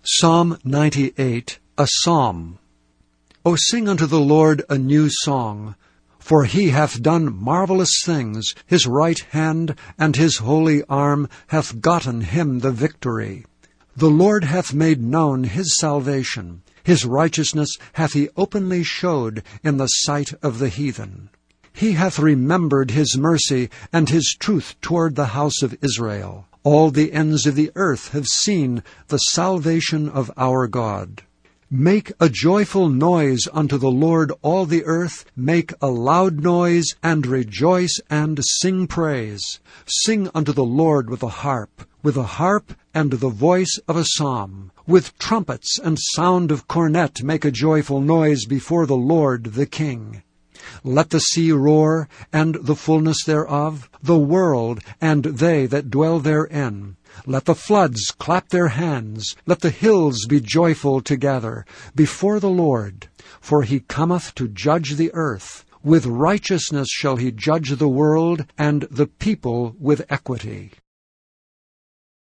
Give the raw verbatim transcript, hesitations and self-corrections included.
Psalm ninety-eight, a psalm. O sing unto the Lord a new song, for he hath done marvelous things. His right hand and his holy arm hath gotten him the victory. The Lord hath made known his salvation. His righteousness hath he openly showed in the sight of the heathen. He hath remembered his mercy and his truth toward the house of Israel. All the ends of the earth have seen the salvation of our God. Make a joyful noise unto the Lord, all the earth. Make a loud noise, and rejoice, and sing praise. Sing unto the Lord with a harp, with a harp and the voice of a psalm. With trumpets and sound of cornet make a joyful noise before the Lord the King. Let the sea roar, and the fullness thereof, the world, and they that dwell therein. Let the floods clap their hands. Let the hills be joyful together before the Lord. For he cometh to judge the earth. With righteousness shall he judge the world, and the people with equity.